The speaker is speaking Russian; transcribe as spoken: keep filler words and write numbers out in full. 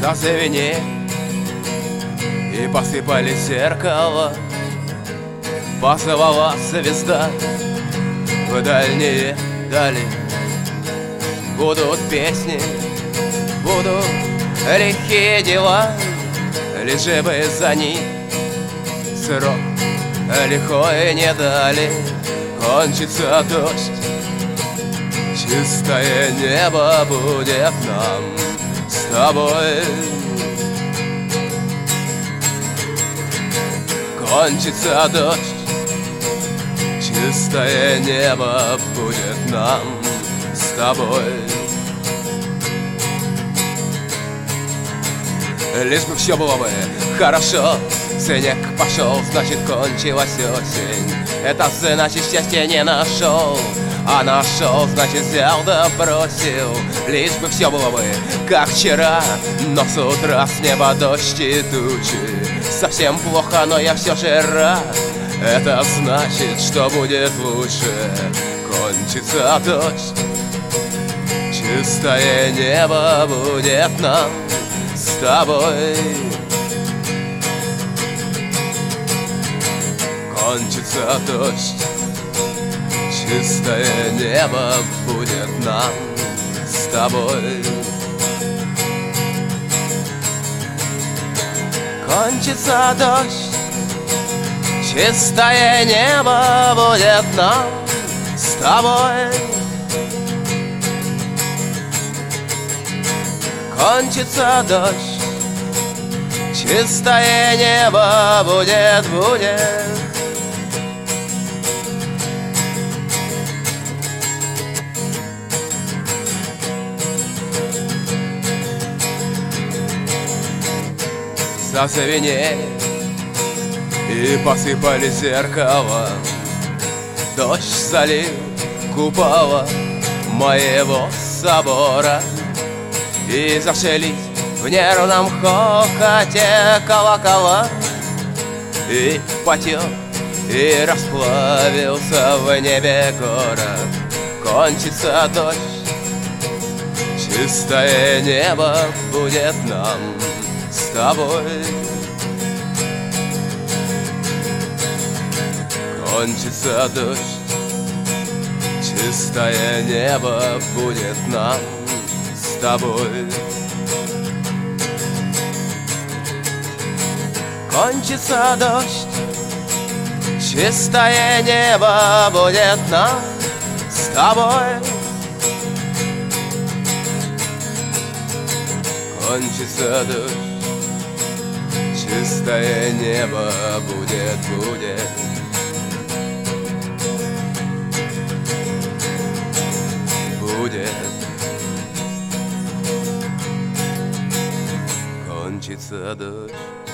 Зазвенели и посыпали зеркало, позвала звезда в дальние дали. Будут песни, будут лихие дела, лишь бы за них срок лихой не дали. Кончится дождь, чистое небо будет нам с тобой. Кончится дождь, чистое небо будет нам с тобой. Лишь бы все было бы хорошо. Снег пошел, значит кончилась осень. Это значит счастья не нашел, а нашел, значит взял да бросил. Лишь бы все было бы как вчера, но с утра с неба дождь и тучи. Совсем плохо, но я все же рад. Это значит, что будет лучше. Кончится дождь, чистое небо будет нам с тобой. Кончится дождь, чистое небо будет нам с тобой. Кончится дождь, чистое небо будет нам с тобой. Кончится дождь, чистое небо будет, будет. Зазвенели и посыпали зеркала, дождь залил купола моего собора, и зашлись в нервном хохоте колокола. И потек, и расплавился в небе город. Кончится дождь, чистое небо будет нам с тобой. Кончится дождь, чистое небо будет нам с тобой. Кончится дождь, чистое небо будет нам с тобой. Кончится дождь, чистое небо будет, будет. Будет. Кончится дождь.